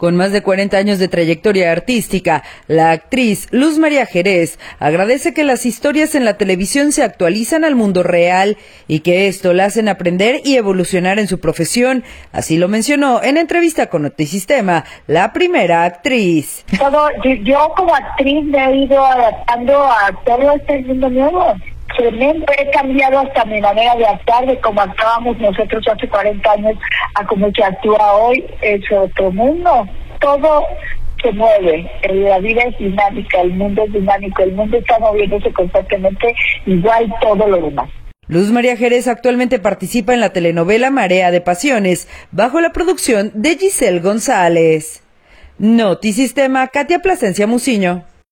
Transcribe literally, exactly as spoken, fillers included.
Con más de cuarenta años de trayectoria artística, la actriz Luz María Jerez agradece que las historias en la televisión se actualizan al mundo real y que esto la hacen aprender y evolucionar en su profesión. Así lo mencionó en entrevista con Notisistema, la primera actriz. Todo, yo como actriz me he ido adaptando a todo este mundo nuevo. Tremendo, he cambiado hasta mi manera de actuar, de cómo actuábamos nosotros hace cuarenta años a cómo se actúa hoy. Es otro mundo, todo se mueve, la vida es dinámica, el mundo es dinámico, el mundo está moviéndose constantemente, igual todo lo demás. Luz María Jerez actualmente participa en la telenovela Marea de Pasiones, bajo la producción de Giselle González. Notisistema, Katia Plasencia Muciño.